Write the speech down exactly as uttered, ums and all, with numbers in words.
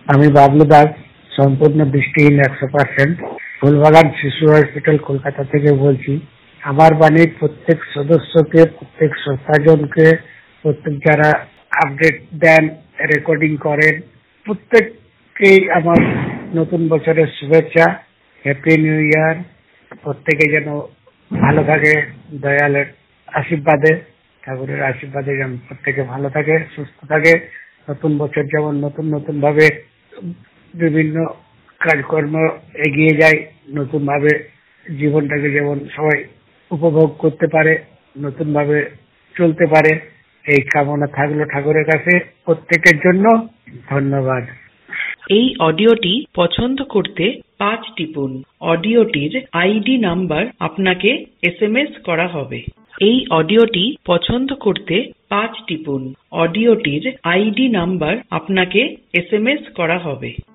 আমি বাবলু দাস, সম্পূর্ণ দৃষ্টিহীন একশো পার্সেন্ট, ফুলবাগান শিশু হসপিটাল কলকাতা থেকে বলছি। আমার বাড়ির প্রত্যেক সদস্যকে, প্রত্যেক শ্রদ্ধাজনকে, প্রত্যেক যারা আপডেট দেন, রেকর্ডিং করেন, প্রত্যেককেই আমার নতুন বছরের শুভেচ্ছা, হ্যাপি নিউ ইয়ার। প্রত্যেকে যেন ভালো থাকে, দয়ালের আশীর্বাদে, ঠাকুরের আশীর্বাদে যেন প্রত্যেকে ভালো থাকে, সুস্থ থাকে। নতুন বছর যেমন নতুন নতুন ভাবে বিভিন্ন কাজকর্ম এগিয়ে যায়, নতুন ভাবে জীবনটাকে যেমন সবাই উপভোগ করতে পারে, নতুন ভাবে চলতে পারে, এই কামনা থাকলো ঠাকুরের কাছে প্রত্যেকের জন্য। ধন্যবাদ। এই অডিওটি পছন্দ করতে পাঁচ টিপুন। অডিওটির আইডি নাম্বার আপনাকে এস এম এস করা হবে। এই অডিওটি পছন্দ করতে পাঁচ টিপুন। অডিওটির আইডি নাম্বার আপনাকে এস এম এস করা হবে।